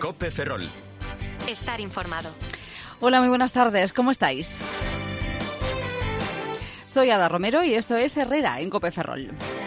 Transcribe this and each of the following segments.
COPE Ferrol. Estar informado. Hola, muy buenas tardes. ¿Cómo estáis? Soy Ada Romero y esto es Herrera en COPE Ferrol.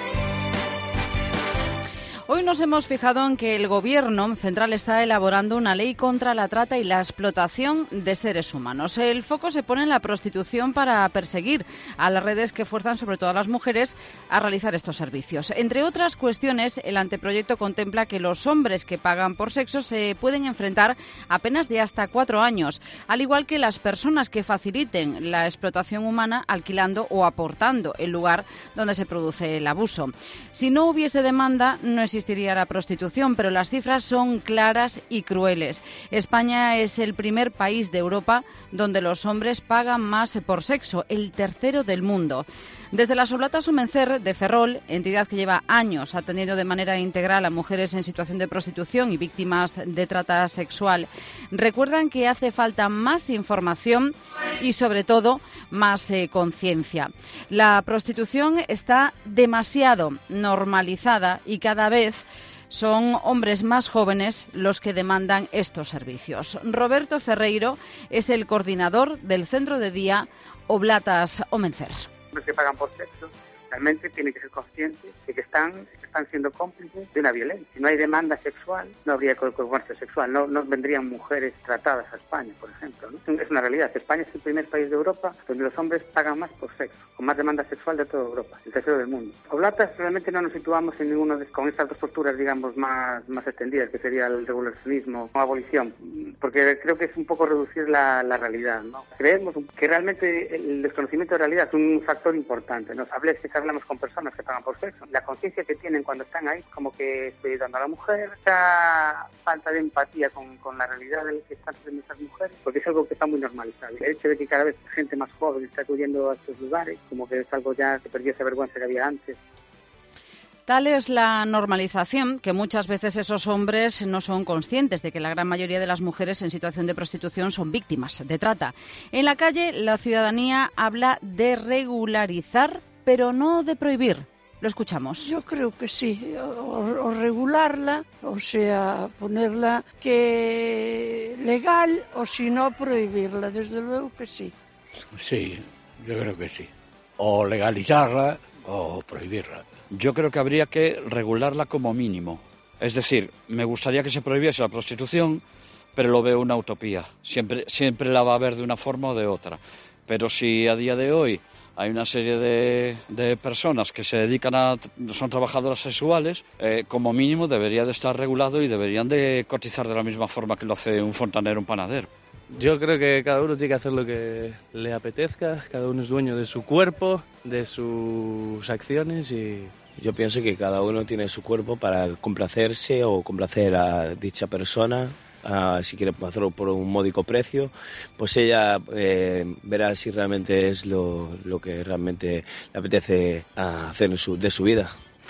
Hoy nos hemos fijado en que el Gobierno central está elaborando una ley contra la trata y la explotación de seres humanos. El foco se pone en la prostitución para perseguir a las redes que fuerzan sobre todo a las mujeres a realizar estos servicios. Entre otras cuestiones, el anteproyecto contempla que los hombres que pagan por sexo se pueden enfrentar a penas de hasta 4 años, al igual que las personas que faciliten la explotación humana alquilando o aportando el lugar donde se produce el abuso. Si no hubiese demanda, no existiría la prostitución, pero las cifras son claras y crueles. España es el primer país de Europa donde los hombres pagan más por sexo, el tercero del mundo. Desde las Oblatas Omencer de Ferrol, entidad que lleva años atendiendo de manera integral a mujeres en situación de prostitución y víctimas de trata sexual, recuerdan que hace falta más información y, sobre todo, más conciencia. La prostitución está demasiado normalizada y cada vez son hombres más jóvenes los que demandan estos servicios. Roberto Ferreiro es el coordinador del centro de día Oblatas Omencer. Que pagan por sexo, realmente tienen que ser conscientes de que están siendo cómplices de una violencia. Si no hay demanda sexual, no habría comercio sexual, no vendrían mujeres tratadas a España, por ejemplo, ¿no? Es una realidad. España es el primer país de Europa donde los hombres pagan más por sexo, con más demanda sexual de toda Europa, el tercero del mundo. Oblatas realmente no nos situamos en ninguno con estas dos posturas, digamos, más extendidas, que sería el regulacionismo o abolición, porque creo que es un poco reducir la realidad, ¿no? Creemos que realmente el desconocimiento de realidad es un factor importante. Nos hablamos con personas que pagan por sexo, la conciencia que tienen cuando están ahí, como que estoy ayudando a la mujer, esa falta de empatía con la realidad de que están haciendo estas mujeres, porque es algo que está muy normalizado. El hecho de que cada vez gente más joven está acudiendo a estos lugares, como que es algo ya que perdió esa vergüenza que había antes. Tal es la normalización que muchas veces esos hombres no son conscientes de que la gran mayoría de las mujeres en situación de prostitución son víctimas de trata. En la calle, la ciudadanía habla de regularizar, pero no de prohibir. Lo escuchamos. Yo creo que sí, o regularla, o sea, ponerla que legal, o si no, prohibirla, desde luego que sí. Sí, yo creo que sí. O legalizarla o prohibirla. Yo creo que habría que regularla como mínimo. Es decir, me gustaría que se prohibiese la prostitución, pero lo veo una utopía. Siempre la va a haber de una forma o de otra. Pero si a día de hoy hay una serie de personas que se dedican son trabajadoras sexuales, como mínimo debería de estar regulado y deberían de cotizar de la misma forma que lo hace un fontanero, un panadero. Yo creo que cada uno tiene que hacer lo que le apetezca, cada uno es dueño de su cuerpo, de sus acciones y... Yo pienso que cada uno tiene su cuerpo para complacerse o complacer a dicha persona. Si quiere hacerlo por un módico precio, pues ella verá si realmente es lo que realmente le apetece hacer de su vida.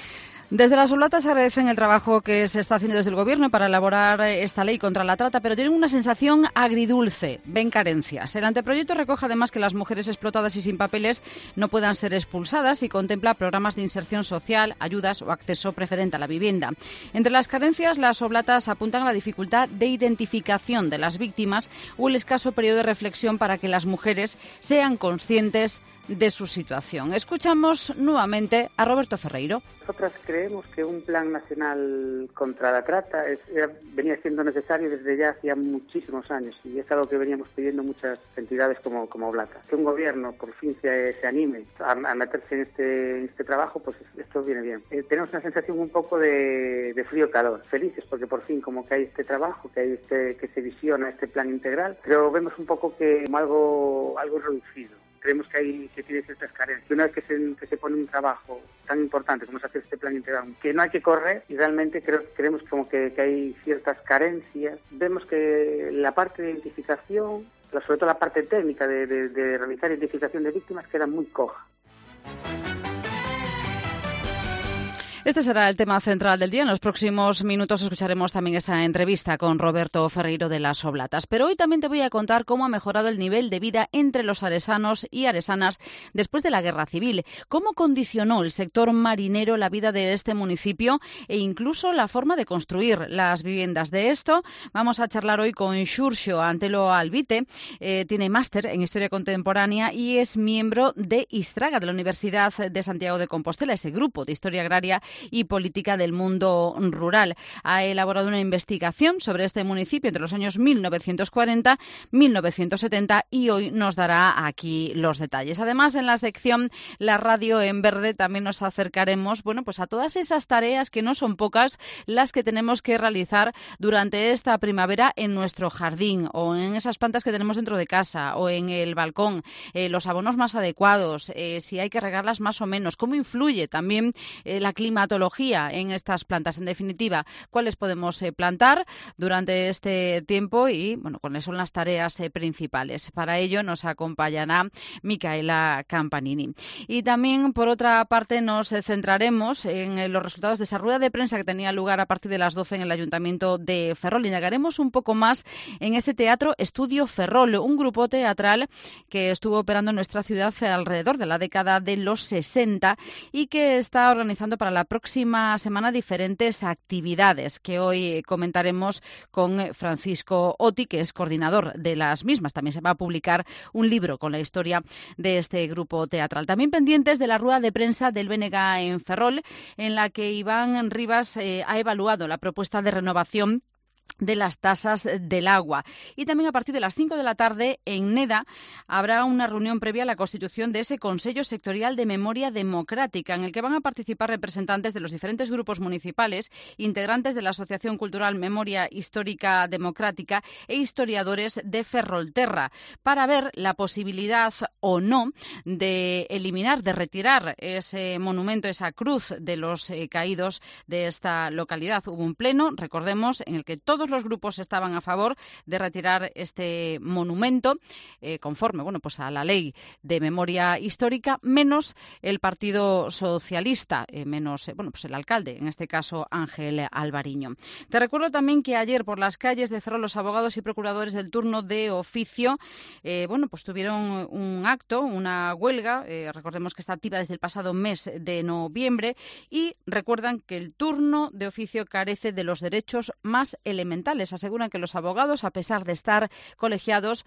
Desde las Oblatas agradecen el trabajo que se está haciendo desde el Gobierno para elaborar esta ley contra la trata, pero tienen una sensación agridulce, ven carencias. El anteproyecto recoge además que las mujeres explotadas y sin papeles no puedan ser expulsadas y contempla programas de inserción social, ayudas o acceso preferente a la vivienda. Entre las carencias, las Oblatas apuntan a la dificultad de identificación de las víctimas o el escaso periodo de reflexión para que las mujeres sean conscientes de su situación. Escuchamos nuevamente a Roberto Ferreiro. Nosotras creemos que un plan nacional contra la trata venía siendo necesario desde ya hacía muchísimos años y es algo que veníamos pidiendo muchas entidades como Oblatas. Que un gobierno por fin se anime a meterse en este trabajo, pues esto viene bien. Tenemos una sensación un poco de frío-calor, felices porque por fin como que hay este trabajo, que se visiona este plan integral, pero vemos un poco que como algo reducido. Creemos que tiene ciertas carencias. Una vez que se pone un trabajo tan importante como es hacer este plan integral, que no hay que correr y realmente creemos como que hay ciertas carencias. Vemos que la parte de identificación, sobre todo la parte técnica de realizar identificación de víctimas, queda muy coja. Este será el tema central del día. En los próximos minutos escucharemos también esa entrevista con Roberto Ferreiro de Las Oblatas. Pero hoy también te voy a contar cómo ha mejorado el nivel de vida entre los aresanos y aresanas después de la Guerra Civil, cómo condicionó el sector marinero la vida de este municipio e incluso la forma de construir las viviendas. De esto vamos a charlar hoy con Xurxo Antelo Albite. Tiene máster en Historia Contemporánea y es miembro de Istraga, de la Universidad de Santiago de Compostela, ese grupo de Historia Agraria y Política del Mundo Rural. Ha elaborado una investigación sobre este municipio entre los años 1940 1970 y hoy nos dará aquí los detalles. Además, en la sección La Radio en Verde también nos acercaremos, pues a todas esas tareas que no son pocas las que tenemos que realizar durante esta primavera en nuestro jardín o en esas plantas que tenemos dentro de casa o en el balcón, los abonos más adecuados, si hay que regarlas más o menos, cómo influye también la climatología en estas plantas. En definitiva, cuáles podemos plantar durante este tiempo y, cuáles son las tareas principales. Para ello nos acompañará Micaela Campanini. Y también, por otra parte, nos centraremos en los resultados de esa rueda de prensa que tenía lugar a partir de las 12 en el Ayuntamiento de Ferrol. Indagaremos un poco más en ese teatro Estudio Ferrol, un grupo teatral que estuvo operando en nuestra ciudad alrededor de la década de los 60 y que está organizando para la próxima semana diferentes actividades que hoy comentaremos con Francisco Oti, que es coordinador de las mismas. También se va a publicar un libro con la historia de este grupo teatral. También pendientes de la rueda de prensa del BNG en Ferrol, en la que Iván Rivas ha evaluado la propuesta de renovación de las tasas del agua. Y también a partir de las 5 de la tarde en Neda habrá una reunión previa a la constitución de ese Consejo Sectorial de Memoria Democrática, en el que van a participar representantes de los diferentes grupos municipales, integrantes de la Asociación Cultural Memoria Histórica Democrática e historiadores de Ferrolterra, para ver la posibilidad o no de eliminar, de retirar ese monumento, esa cruz de los caídos de esta localidad. Hubo un pleno, recordemos, en el que todos los grupos estaban a favor de retirar este monumento conforme a la ley de memoria histórica, menos el Partido Socialista, menos el alcalde, en este caso Ángel Alvariño. Te recuerdo también que ayer por las calles de Ferrol los abogados y procuradores del turno de oficio tuvieron un acto, una huelga, recordemos que está activa desde el pasado mes de noviembre, y recuerdan que el turno de oficio carece de los derechos más elementales. Aseguran que los abogados, a pesar de estar colegiados,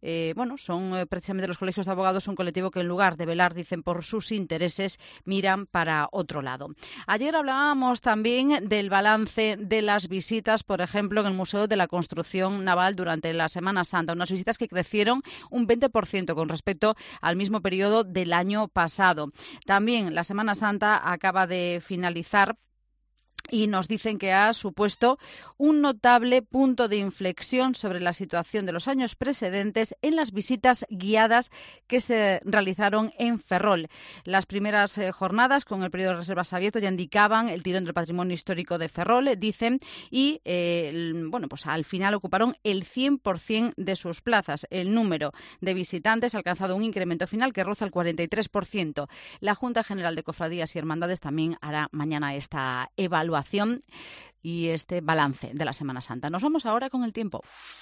son precisamente los colegios de abogados un colectivo que en lugar de velar, dicen, por sus intereses, miran para otro lado. Ayer hablábamos también del balance de las visitas, por ejemplo, en el Museo de la Construcción Naval durante la Semana Santa, unas visitas que crecieron un 20% con respecto al mismo periodo del año pasado. También la Semana Santa acaba de finalizar y nos dicen que ha supuesto un notable punto de inflexión sobre la situación de los años precedentes en las visitas guiadas que se realizaron en Ferrol. Las primeras jornadas, con el periodo de reservas abierto, ya indicaban el tirón del patrimonio histórico de Ferrol, dicen, y al final ocuparon el 100% de sus plazas. El número de visitantes ha alcanzado un incremento final que roza el 43%. La Junta General de Cofradías y Hermandades también hará mañana esta evaluación y este balance de la Semana Santa. Nos vamos ahora con el tiempo.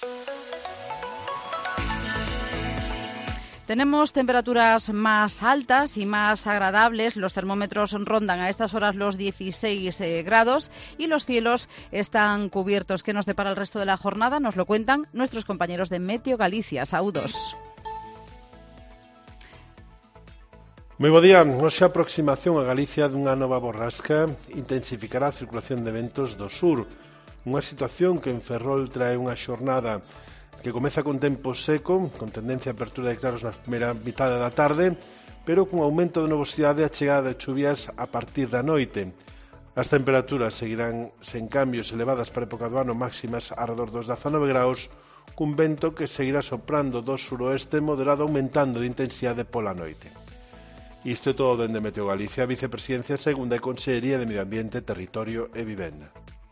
Tenemos temperaturas más altas y más agradables. Los termómetros rondan a estas horas los 16 grados y los cielos están cubiertos. ¿Qué nos depara el resto de la jornada? Nos lo cuentan nuestros compañeros de Meteo Galicia. Saúdos. Moi bo día. Hoxe a aproximación a Galicia dunha nova borrasca intensificará a circulación de ventos do sur. Unha situación que en Ferrol trae unha xornada que comeza con tempo seco, con tendencia a apertura de claros na primeira mitad da tarde, pero con aumento de nubosidade e a chegada de chuvias a partir da noite. As temperaturas seguirán sen cambios elevadas para a época do ano, máximas arredor dos 19 graus, cun vento que seguirá soprando do suroeste moderado, aumentando de intensidade pola noite. Isto é todo dende Meteo Galicia, Vicepresidencia Segunda e Consellería de Medio Ambiente, Territorio e Vivenda.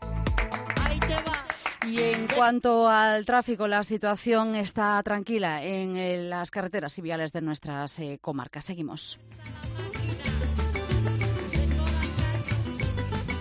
Y en cuanto al tráfico, la situación está tranquila en las carreteras y viales de nuestras comarcas. Seguimos.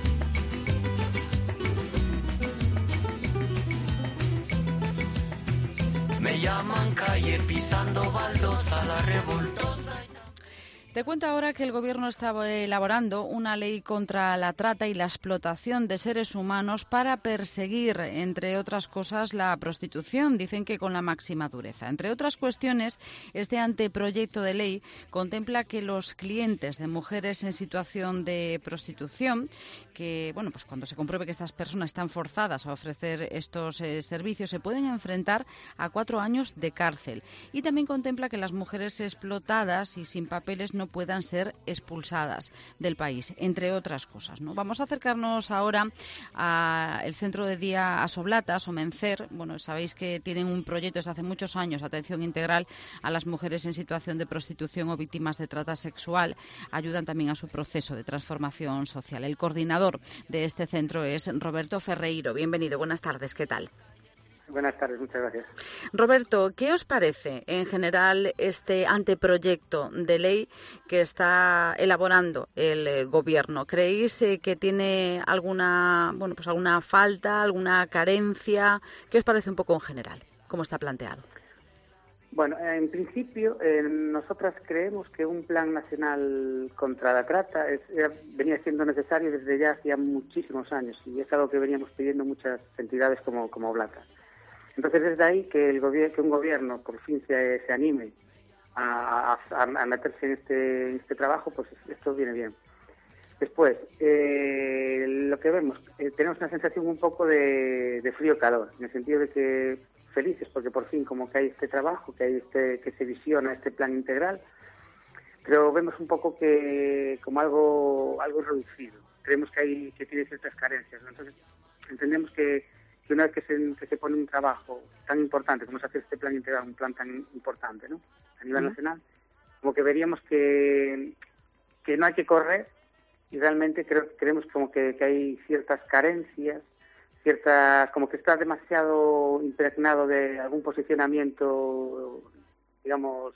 me llaman calle, pisando baldosa, la revoltosa. Te cuento ahora que el Gobierno está elaborando una ley contra la trata y la explotación de seres humanos para perseguir, entre otras cosas, la prostitución. Dicen que con la máxima dureza. Entre otras cuestiones, este anteproyecto de ley contempla que los clientes de mujeres en situación de prostitución, que pues cuando se compruebe que estas personas están forzadas a ofrecer estos servicios, se pueden enfrentar a 4 años de cárcel. Y también contempla que las mujeres explotadas y sin papeles no puedan ser expulsadas del país, entre otras cosas, ¿no? Vamos a acercarnos ahora al centro de día Asoblata, Somencer. Sabéis que tienen un proyecto desde hace muchos años, atención integral a las mujeres en situación de prostitución o víctimas de trata sexual. Ayudan también a su proceso de transformación social. El coordinador de este centro es Roberto Ferreiro. Bienvenido, buenas tardes, ¿qué tal? Buenas tardes, muchas gracias. Roberto, ¿qué os parece en general este anteproyecto de ley que está elaborando el Gobierno? ¿Creéis que tiene alguna falta, alguna carencia? ¿Qué os parece un poco en general? ¿Cómo está planteado? Bueno, en principio, nosotras creemos que un plan nacional contra la trata venía siendo necesario desde ya hacía muchísimos años y es algo que veníamos pidiendo muchas entidades como Oblata. Entonces, desde ahí que un gobierno por fin se anime a meterse en este trabajo, pues esto viene bien. Después, lo que vemos, tenemos una sensación un poco de frío-calor, en el sentido de que felices porque por fin como que hay este trabajo, que se visiona este plan integral, pero vemos un poco que como algo reducido. Creemos que tiene ciertas carencias, ¿no? Entonces, entendemos que una vez que se pone un trabajo tan importante como es hacer este plan integral, un plan tan importante, ¿no?, a nivel nacional, como que veríamos que no hay que correr y realmente creemos como que hay ciertas carencias, como que está demasiado impregnado de algún posicionamiento, digamos,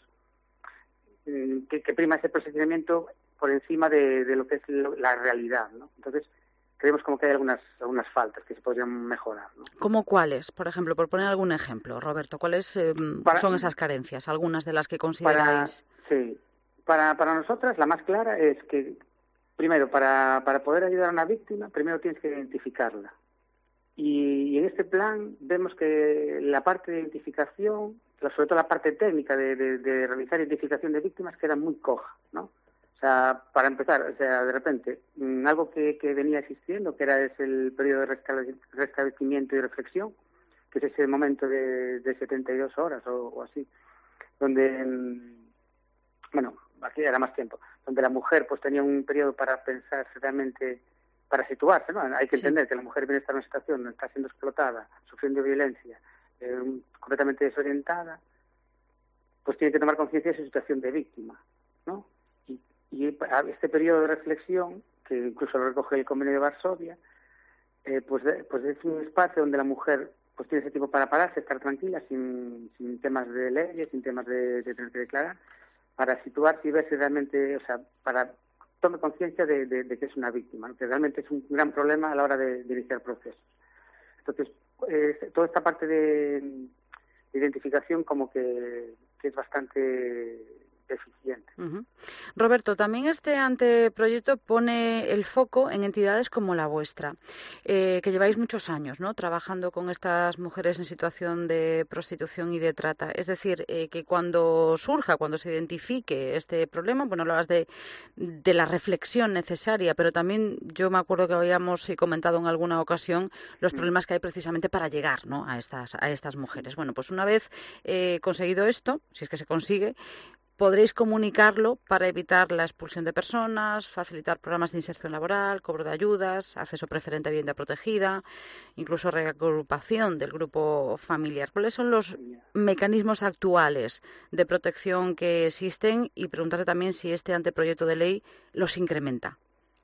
que prima ese posicionamiento por encima de lo que es la realidad, ¿no? Entonces, creemos como que hay algunas faltas que se podrían mejorar, ¿no? ¿Cómo cuáles? Por ejemplo, por poner algún ejemplo, Roberto, ¿cuáles son esas carencias? Algunas de las que consideráis. Para nosotras la más clara es que, primero, para poder ayudar a una víctima, primero tienes que identificarla. Y en este plan vemos que la parte de identificación, sobre todo la parte técnica de realizar identificación de víctimas, queda muy coja, ¿no? O sea, para empezar, de repente, algo que venía existiendo, que era el periodo de restablecimiento y reflexión, que es ese momento de 72 horas o así, donde, aquí era más tiempo, donde la mujer pues tenía un periodo para pensar realmente, para situarse, ¿no? Hay que entender que la mujer viene a estar en una situación donde está siendo explotada, sufriendo violencia, completamente desorientada, pues tiene que tomar conciencia de su situación de víctima, ¿no? Y este periodo de reflexión, que incluso lo recoge el Convenio de Varsovia, pues es un espacio donde la mujer pues tiene ese tiempo para pararse, estar tranquila, sin temas de leyes, sin temas de tener que declarar, para situarse y verse realmente, para tome conciencia de que es una víctima, ¿no? Que realmente es un gran problema a la hora de iniciar procesos. Entonces, toda esta parte de identificación como que es bastante deficiente. Roberto, también este anteproyecto pone el foco en entidades como la vuestra, que lleváis muchos años, ¿no?, trabajando con estas mujeres en situación de prostitución y de trata. Es decir, que cuando se identifique este problema, hablabas de la reflexión necesaria, pero también yo me acuerdo que habíamos comentado en alguna ocasión los problemas que hay precisamente para llegar, ¿no?, a estas mujeres. Bueno, pues una vez conseguido esto, si es que se consigue, podréis comunicarlo para evitar la expulsión de personas, facilitar programas de inserción laboral, cobro de ayudas, acceso preferente a vivienda protegida, incluso reagrupación del grupo familiar. ¿Cuáles son los mecanismos actuales de protección que existen? Y preguntarte también si este anteproyecto de ley los incrementa.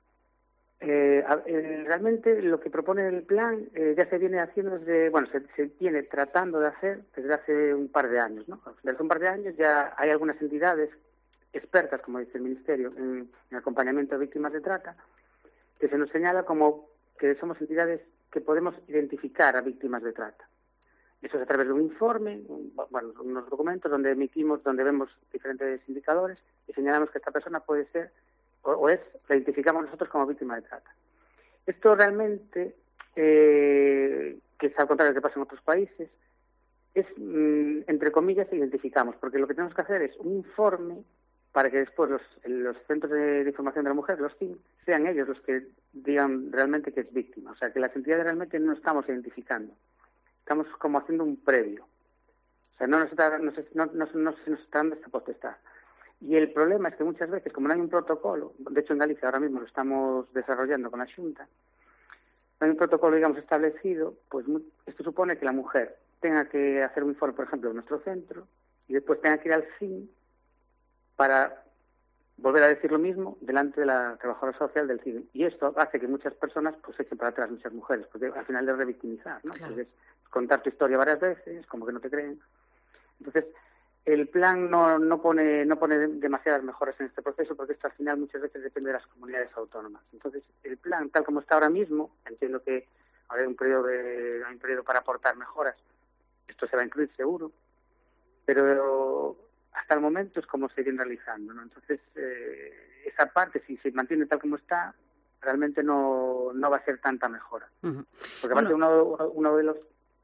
Realmente lo que propone el plan ya se viene haciendo se viene tratando de hacer desde hace un par de años, ¿no? Desde hace un par de años ya hay algunas entidades expertas, como dice el Ministerio, en acompañamiento a víctimas de trata, que se nos señala como que somos entidades que podemos identificar a víctimas de trata. Eso es a través de un informe, unos documentos donde emitimos, donde vemos diferentes indicadores y señalamos que esta persona puede ser la identificamos nosotros como víctima de trata. Esto realmente, que es al contrario de lo que pasa en otros países, es, entre comillas, identificamos, porque lo que tenemos que hacer es un informe para que después los centros de información de la mujer, los CIN, sean ellos los que digan realmente que es víctima. O sea, que las entidades realmente no estamos identificando. Estamos como haciendo un previo. O sea, no se nos está dando esta potestad. Y el problema es que muchas veces, como no hay un protocolo, de hecho en Galicia ahora mismo lo estamos desarrollando con la Xunta, no hay un protocolo, digamos, establecido, pues esto supone que la mujer tenga que hacer un informe, por ejemplo, en nuestro centro, y después tenga que ir al CIN para volver a decir lo mismo delante de la trabajadora social del CIN. Y esto hace que muchas personas pues echen para atrás, muchas mujeres, porque al final es revictimizar, ¿no? Claro. Porque es contar tu historia varias veces, como que no te creen. Entonces, el plan no pone demasiadas mejoras en este proceso, porque esto al final muchas veces depende de las comunidades autónomas. Entonces, el plan, tal como está ahora mismo, entiendo que ahora hay un periodo para aportar mejoras, esto se va a incluir seguro, pero hasta el momento es como se viene realizando, ¿no? Entonces, esa parte, si se mantiene tal como está, realmente no va a ser tanta mejora. Uh-huh. Porque aparte uno de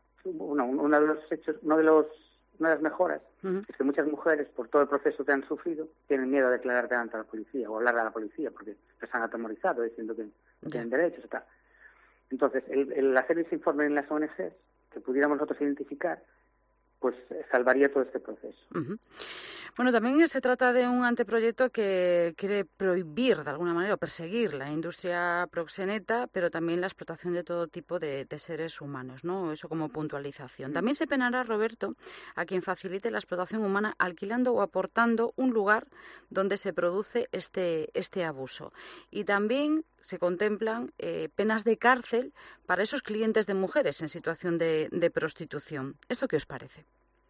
las mejoras uh-huh. es que muchas mujeres, por todo el proceso que han sufrido, tienen miedo a declarar delante a la policía o hablar a la policía, porque les han atemorizado diciendo que no tienen derechos y tal. Entonces, el hacer ese informe en las ONGs, que pudiéramos nosotros identificar, pues salvaría todo este proceso. Uh-huh. Bueno, también se trata de un anteproyecto que quiere prohibir, de alguna manera, o perseguir la industria proxeneta, pero también la explotación de todo tipo de seres humanos, ¿no? Eso como puntualización. También se penará, Roberto, a quien facilite la explotación humana alquilando o aportando un lugar donde se produce este abuso. Y también se contemplan penas de cárcel para esos clientes de mujeres en situación de prostitución. ¿Esto qué os parece?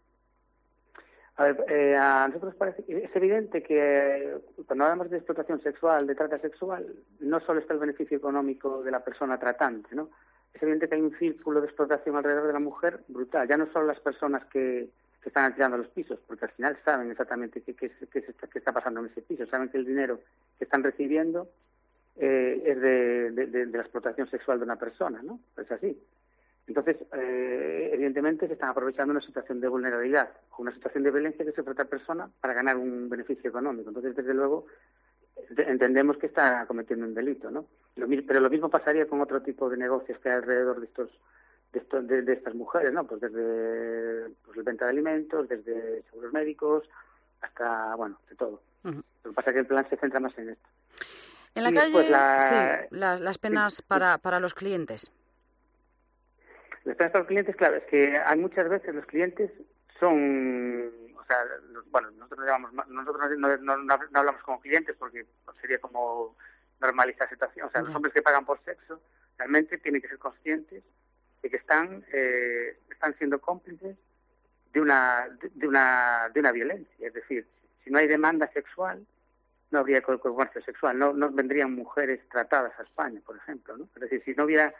A ver, a nosotros parece, es evidente que cuando hablamos de explotación sexual, de trata sexual, no solo está el beneficio económico de la persona tratante, ¿no? Es evidente que hay un círculo de explotación alrededor de la mujer brutal. Ya no solo las personas que están alquilando los pisos, porque al final saben exactamente qué está pasando en ese piso, saben que el dinero que están recibiendo es de la explotación sexual de una persona, ¿no? Es así. Entonces, evidentemente se están aprovechando una situación de vulnerabilidad o una situación de violencia que sufre otra persona para ganar un beneficio económico. Entonces, desde luego, entendemos que está cometiendo un delito, ¿no? Pero lo mismo pasaría con otro tipo de negocios que hay alrededor de estas mujeres, ¿no? Pues desde la venta de alimentos, desde seguros médicos, hasta, de todo. Uh-huh. Lo que pasa es que el plan se centra más en esto. En la calle, las penas para los clientes. Las penas para los clientes, claro, es que hay muchas veces los clientes son, nosotros no hablamos como clientes porque sería como normalizar la situación. O sea, los hombres que pagan por sexo realmente tienen que ser conscientes de que están siendo cómplices de una violencia. Es decir, si no hay demanda sexual, no habría comercio sexual, no vendrían mujeres tratadas a España, por ejemplo, ¿no? Es decir,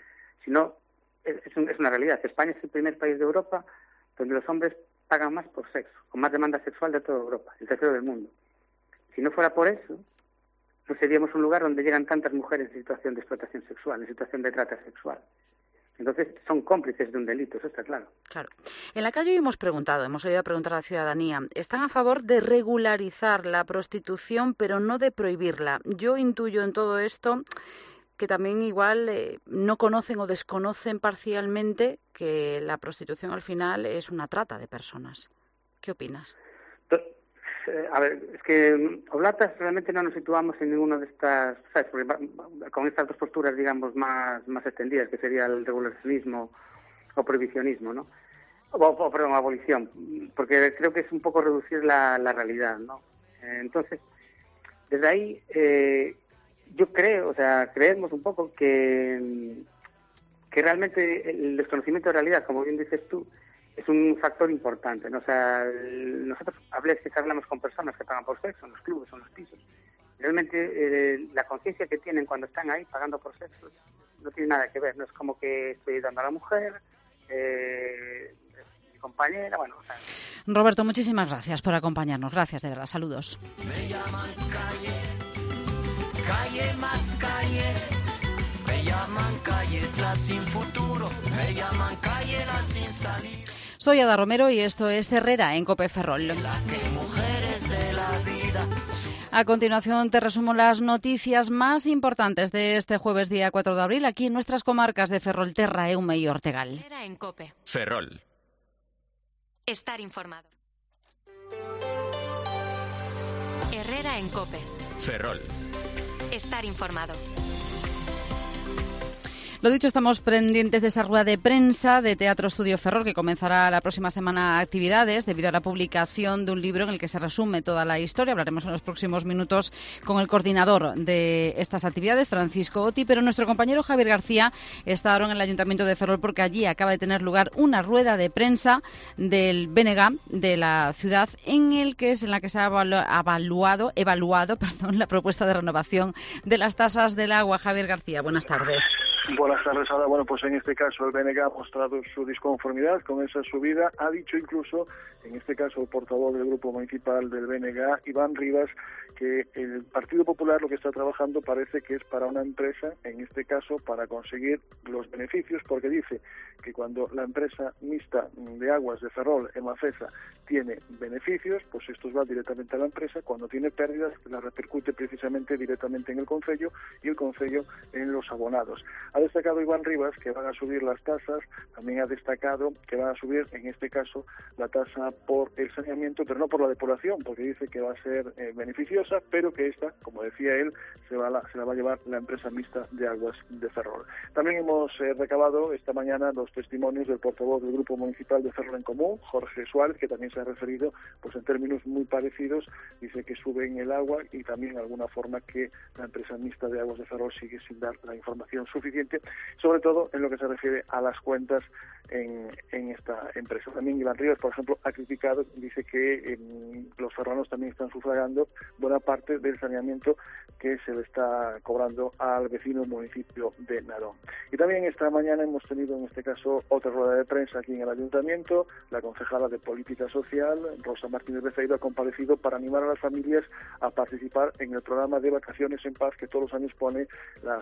es una realidad. España es el primer país de Europa donde los hombres pagan más por sexo, con más demanda sexual de toda Europa, el tercero del mundo. Si no fuera por eso, no seríamos un lugar donde llegan tantas mujeres en situación de explotación sexual, en situación de trata sexual. Entonces, son cómplices de un delito, eso está claro. Claro. En la calle hoy hemos oído preguntar a la ciudadanía, están a favor de regularizar la prostitución, pero no de prohibirla. Yo intuyo en todo esto que también igual no conocen o desconocen parcialmente que la prostitución al final es una trata de personas. ¿Qué opinas? A ver, es que Oblatas realmente no nos situamos en ninguna de estas, ¿sabes? Porque con estas dos posturas, digamos, más extendidas, que sería el regulacionismo o prohibicionismo, ¿no? Perdón, abolición, porque creo que es un poco reducir la realidad, ¿no? Entonces, desde ahí, yo creemos un poco que realmente el desconocimiento de realidad, como bien dices tú, es un factor importante, ¿no? O sea, nosotros a veces hablamos con personas que pagan por sexo, en los clubes o en los pisos. Realmente la conciencia que tienen cuando están ahí pagando por sexo no tiene nada que ver, no es como que estoy dando a la mujer, compañera, bueno. O sea. Roberto, muchísimas gracias por acompañarnos. Gracias, de verdad. Saludos. Me llaman calle más calle. Me llaman calle la sin futuro. Me llaman calle la sin salir. Soy Ada Romero y esto es Herrera en COPE Ferrol. Mujeres de la vida. A continuación te resumo las noticias más importantes de este jueves día 4 de abril aquí en nuestras comarcas de Ferrolterra, Eume y Ortegal. Herrera en COPE. Ferrol. Estar informado. Herrera en COPE. Ferrol. Estar informado. Lo dicho, estamos pendientes de esa rueda de prensa de Teatro Estudio Ferrol que comenzará la próxima semana actividades debido a la publicación de un libro en el que se resume toda la historia. Hablaremos en los próximos minutos con el coordinador de estas actividades, Francisco Oti, pero nuestro compañero Javier García está ahora en el Ayuntamiento de Ferrol porque allí acaba de tener lugar una rueda de prensa del BNG de la ciudad en la que se ha evaluado la propuesta de renovación de las tasas del agua. Javier García, buenas tardes. Buenas tardes, Ada. Bueno, pues en este caso el BNG ha mostrado su disconformidad con esa subida. Ha dicho incluso, en este caso el portavoz del Grupo Municipal del BNG, Iván Rivas, que el Partido Popular lo que está trabajando parece que es para una empresa, en este caso para conseguir los beneficios, porque dice que cuando la empresa mixta de aguas de Ferrol, Emafesa, tiene beneficios, pues estos van directamente a la empresa. Cuando tiene pérdidas, la repercute precisamente directamente en el concello y el concello en los abonados. Ha destacado Iván Rivas que van a subir las tasas, también ha destacado que van a subir, en este caso, la tasa por el saneamiento, pero no por la depuración, porque dice que va a ser beneficiosa, pero que esta, como decía él, se la va a llevar la empresa mixta de aguas de Ferrol. También hemos recabado esta mañana los testimonios del portavoz del Grupo Municipal de Ferrol en Común, Jorge Suárez, que también se ha referido pues en términos muy parecidos. Dice que suben el agua y también de alguna forma que la empresa mixta de aguas de Ferrol sigue sin dar la información suficiente, sobre todo en lo que se refiere a las cuentas en esta empresa. También Iván Rivas, por ejemplo, ha criticado, dice que los ferrolanos también están sufragando buena parte del saneamiento que se le está cobrando al vecino municipio de Narón. Y también esta mañana hemos tenido en este caso otra rueda de prensa aquí en el Ayuntamiento. La concejala de Política Social, Rosa Martínez Beceiro, ha comparecido para animar a las familias a participar en el programa de Vacaciones en Paz que todos los años pone la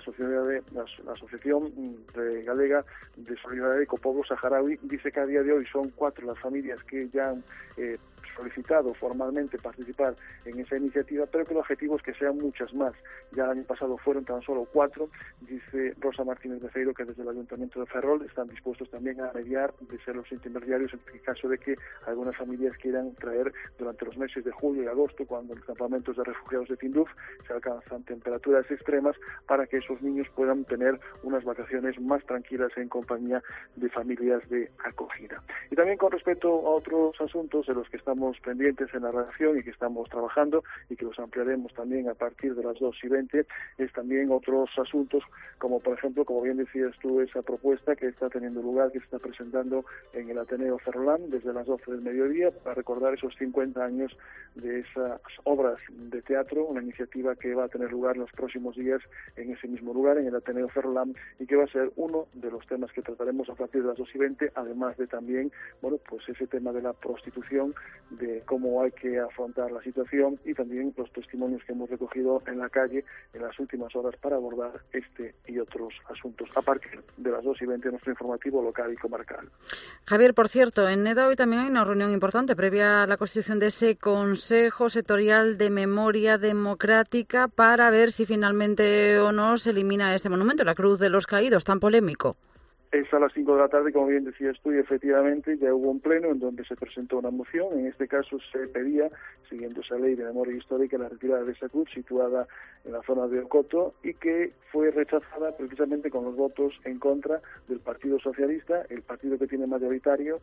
Asociación Galega de Solidaridad de Ecopueblo Saharaui. Dice que a día de hoy son 4 las familias que ya han solicitado formalmente participar en esa iniciativa, pero que el objetivo es que sean muchas más. Ya el año pasado fueron tan solo 4. Dice Rosa Martínez Beceiro que desde el Ayuntamiento de Ferrol están dispuestos también a mediar, de ser los intermediarios en el caso de que algunas familias quieran traer durante los meses de julio y agosto, cuando en los campamentos de refugiados de Tinduf se alcanzan temperaturas extremas, para que esos niños puedan tener unas vacaciones más tranquilas en compañía de familias de acogida. Y también con respecto a otros asuntos de los que estamos pendientes en la redacción y que estamos trabajando y que los ampliaremos también a partir de las 2:20, es también otros asuntos como por ejemplo, como bien decías tú, esa propuesta que está teniendo lugar, que se está presentando en el Ateneo Ferrolán desde las 12 del mediodía para recordar esos 50 años de esas obras de teatro, una iniciativa que va a tener lugar los próximos días en ese mismo lugar, en el Ateneo Ferrolán, y que va a ser uno de los temas que trataremos a partir de las 2:20, además de también, bueno, pues ese tema de la prostitución, de cómo hay que afrontar la situación y también los testimonios que hemos recogido en la calle en las últimas horas para abordar este y otros asuntos a partir de las 2:20 nuestro informativo local y comarcal. Javier, por cierto, en Neda hoy también hay una reunión importante previa a la constitución de ese Consejo Sectorial de Memoria Democrática para ver si finalmente o no se elimina este monumento, la Cruz de los Caídos, tan polémico. Es a las 5 de la tarde, como bien decías tú, y efectivamente ya hubo un pleno en donde se presentó una moción. En este caso se pedía, siguiendo esa ley de memoria histórica, la retirada de esa cruz situada en la zona de Ocoto y que fue rechazada precisamente con los votos en contra del Partido Socialista, el partido que tiene mayoritario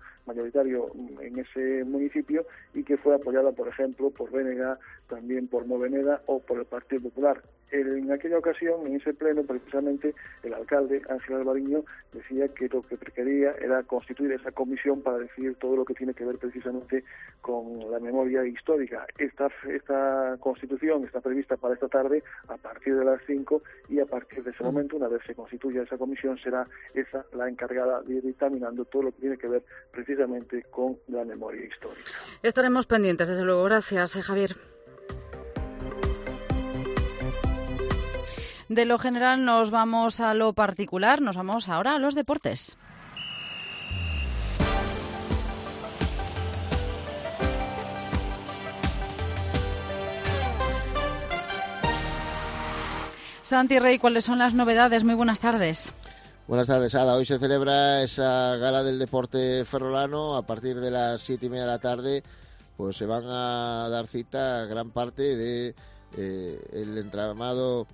en ese municipio, y que fue apoyada, por ejemplo, por BNG, también por Moveneda o por el Partido Popular. En aquella ocasión, en ese pleno, precisamente, el alcalde, Ángel Alvariño, decía que lo que quería era constituir esa comisión para decidir todo lo que tiene que ver precisamente con la memoria histórica. Esta constitución está prevista para esta tarde a partir de las 5 y a partir de ese momento, una vez se constituya esa comisión, será esa la encargada de ir dictaminando todo lo que tiene que ver precisamente con la memoria histórica. Estaremos pendientes, desde luego. Gracias, Javier. De lo general nos vamos a lo particular, nos vamos ahora a los deportes. Santi Rey, ¿cuáles son las novedades? Muy buenas tardes. Buenas tardes, Ada. Hoy se celebra esa gala del deporte ferrolano. A partir de las 7:30 de la tarde, pues se van a dar cita a gran parte de el entramado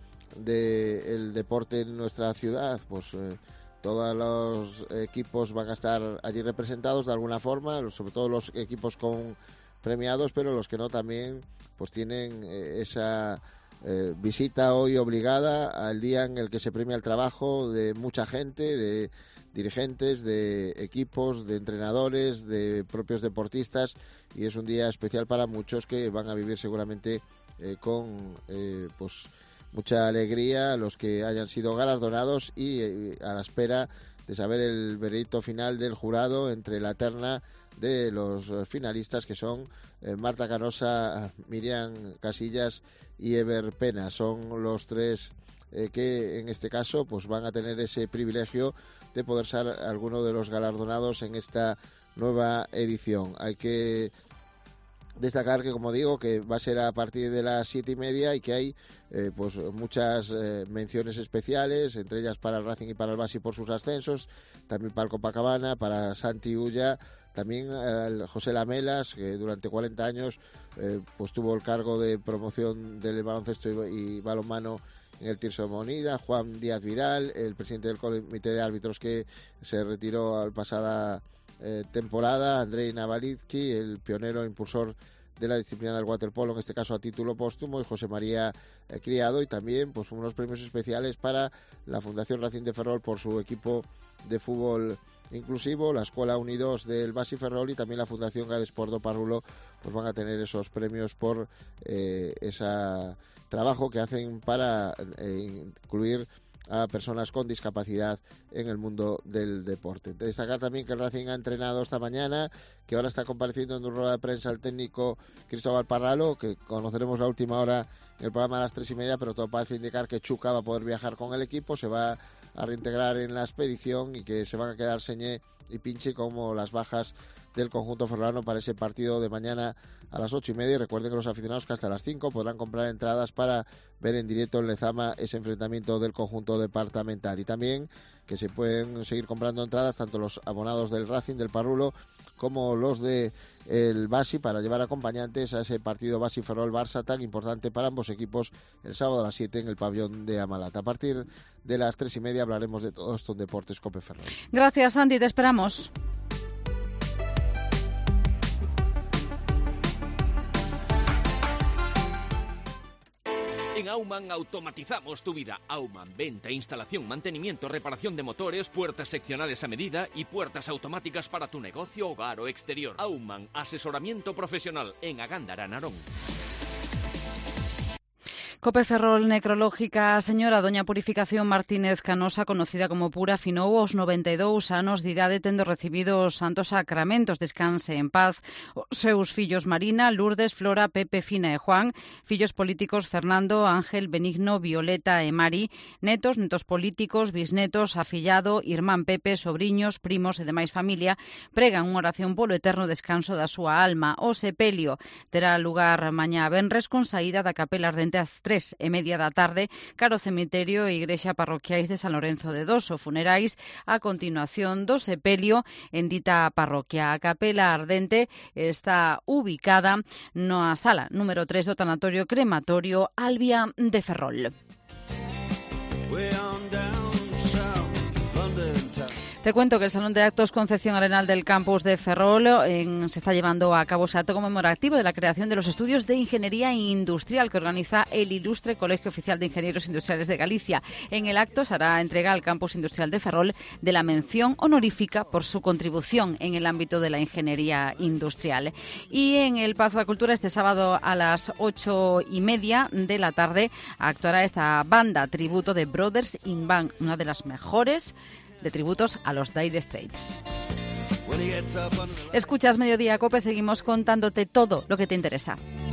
del deporte en nuestra ciudad. Pues todos los equipos van a estar allí representados de alguna forma, sobre todo los equipos con premiados, pero los que no también pues tienen esa visita hoy obligada al día en el que se premia el trabajo de mucha gente, de dirigentes, de equipos, de entrenadores, de propios deportistas, y es un día especial para muchos que van a vivir seguramente con pues mucha alegría los que hayan sido galardonados y a la espera de saber el veredicto final del jurado entre la terna de los finalistas, que son Marta Canosa, Miriam Casillas y Ever Pena. Son los tres que en este caso pues van a tener ese privilegio de poder ser alguno de los galardonados en esta nueva edición. Hay que destacar que, como digo, que va a ser a partir de las 7:30 y que hay pues muchas menciones especiales, entre ellas para el Racing y para el Basi por sus ascensos, también para el Copacabana, para Santi Ulla, también José Lamelas, que durante 40 años pues tuvo el cargo de promoción del baloncesto y balonmano en el Tirso de Monida, Juan Díaz Vidal, el presidente del comité de árbitros que se retiró al pasada temporada, Andrei Navalitsky, el pionero impulsor de la disciplina del waterpolo, en este caso a título póstumo, y José María Criado, y también pues unos premios especiales para la Fundación Racing de Ferrol por su equipo de fútbol inclusivo, la Escuela Unidos del Basi Ferrol y también la Fundación Gadespordo Parrulo, pues van a tener esos premios por ese trabajo que hacen para incluir a personas con discapacidad en el mundo del deporte. Destacar también que el Racing ha entrenado esta mañana, que ahora está compareciendo en una rueda de prensa el técnico Cristóbal Parralo, que conoceremos la última hora en el programa a las 3:30, pero todo parece indicar que Chuca va a poder viajar con el equipo, se va a reintegrar en la expedición y que se van a quedar Señé y Pinchi como las bajas del conjunto ferrolano para ese partido de mañana a las 8:30. Y recuerden que los aficionados que hasta las 5 podrán comprar entradas para ver en directo en Lezama ese enfrentamiento del conjunto departamental, y también que se pueden seguir comprando entradas tanto los abonados del Racing, del Parrulo, como los de el Basi para llevar acompañantes a ese partido Basi Ferrol Barça tan importante para ambos equipos el sábado a las 7 en el pabellón de Amalata. A partir de las 3:30 hablaremos de todo esto en Deportes Cope Ferrol. Gracias, Andy, te esperamos. En Aumann automatizamos tu vida. Aumann, venta, instalación, mantenimiento, reparación de motores, puertas seccionales a medida y puertas automáticas para tu negocio, hogar o exterior. Aumann, asesoramiento profesional en Agándara, Narón. Cope Ferrol necrológica, señora doña Purificación Martínez Canosa, conocida como Pura, finou aos 92 anos de idade, tendo recibido os santos sacramentos. Descanse en paz. Os seus fillos Marina, Lourdes, Flora, Pepe, Fina e Juan, fillos políticos Fernando, Ángel, Benigno, Violeta e Mari, netos políticos, bisnetos, afillado, irmán Pepe, sobriños, primos e demais familia, pregan unha oración polo eterno descanso da súa alma. O sepelio terá lugar mañá venres con saída da Capela Ardente ás 3:30 da tarde, caro cemiterio e igrexa parroquiais de San Lorenzo de Doso. Funerais a continuación do sepelio en dita parroquia. A Capela Ardente está ubicada na sala número 3 do tanatorio crematorio Albia de Ferrol. Te cuento que el Salón de Actos Concepción Arenal del campus de Ferrol se está llevando a cabo ese acto conmemorativo de la creación de los estudios de Ingeniería Industrial que organiza el Ilustre Colegio Oficial de Ingenieros Industriales de Galicia. En el acto se hará entrega al campus industrial de Ferrol de la mención honorífica por su contribución en el ámbito de la ingeniería industrial. Y en el Pazo de Cultura este sábado a las 8:30 de la tarde actuará esta banda tributo de Brothers in Band, una de las mejores de tributos a los Dire Straits. Escuchas Mediodía Cope, seguimos contándote todo lo que te interesa.